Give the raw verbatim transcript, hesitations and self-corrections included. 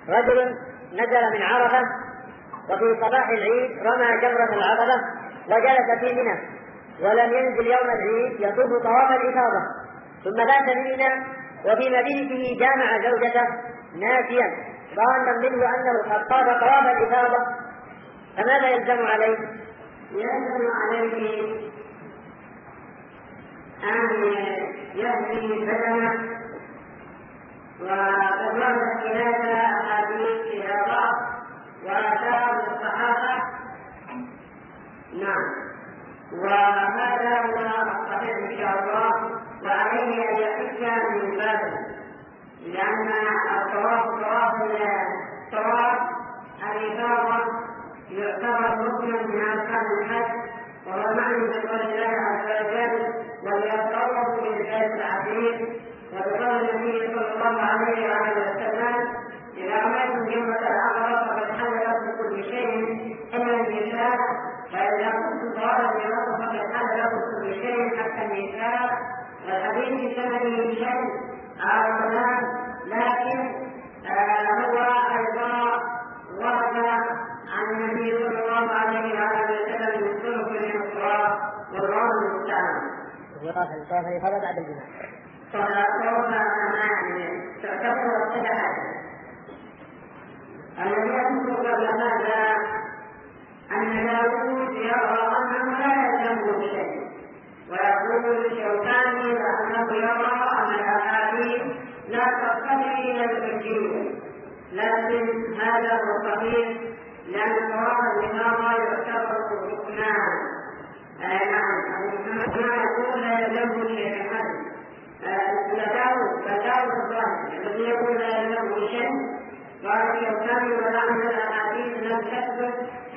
رجل نزل من عرفة وفي صباح العيد رمى جمرة العقبة وجلس في منى ولم ينزل يوم العيد يطوف طواف الإفاضة، ثم بات منى وفي مبيته جامع زوجته ناسيا ظانا منه أنه قد طاف طواف الإفاضة، فماذا يلزم عليه؟ يلزم عليه أن يهدي بدنه، وقد وردت في هذا أحاديث في بعض وآثار الصحابة. نعم، وهذا هو الصحيح إن شاء الله، وعليه أن يحج من بابه، لأن الطواف طواف الطواف الإفاضة يعتبر ركنا من أركان الحج، وهو معنى بقول الله عز وجل وليتطوفوا بالبيت العتيق، وبقول النبي صلى الله عليه وسلم إذا رميتم جمرة العقبة فقد حل لكم كل شيء إلا النساء، فإذا كنتم طوافا بالعقبة فقد حل لكم كل شيء حتى النساء. والحديث بسنده شيء عرفناه، لكن آه هو أيضا ورد عن النبي صلى الله عليه وسلم يذكره في الإسراء والله المستعان. وطاف الإفاضة بعد الجماع. فطواف أمامه تعتبر الصدقة. الذي يذكر قبل هذا أن داود يرى أنه لا يلزمه شيء، ويقول الشوكاني أنه يرى أن الأحاديث لا تقتضي إلى التكفير، لكن هذا هو الصحيح، لأن طواف الإفاضة يعتبر ركنان. نعم، ما يقول لا يلزمه شيء أحد. فداود فداود الظاهر الذي يقول لا يلزمه شيء قال الشوكاني ولعن الأحاديث لم تثبت